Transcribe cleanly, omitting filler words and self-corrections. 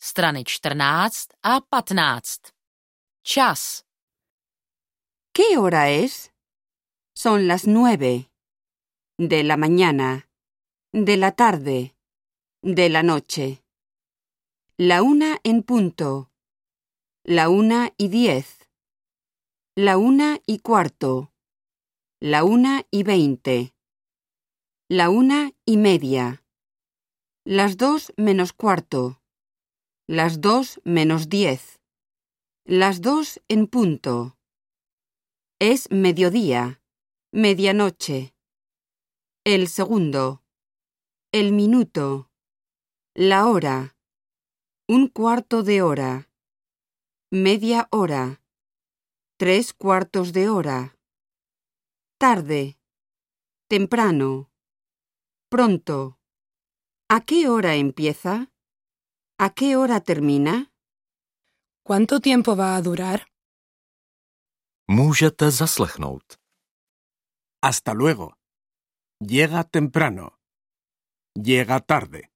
strany 14 a 15. Čas. ¿Qué hora es? Son las 9. De la mañana, de la tarde, de la noche. La 1 en punto. La 1:10. La 1:15. La 1:20. La 1:30. Las 2 menos cuarto. Las 2 menos 10. Las 2 en punto. Es mediodía, medianoche. El segundo. El minuto. La hora. Un cuarto de hora. Media hora. 3/4 de hora. Tarde. Temprano. Pronto. ¿A qué hora empieza? ¿A qué hora termina? ¿Cuánto tiempo va a durar? Můžete zaslechnout. Hasta luego. Llega temprano. Llega tarde.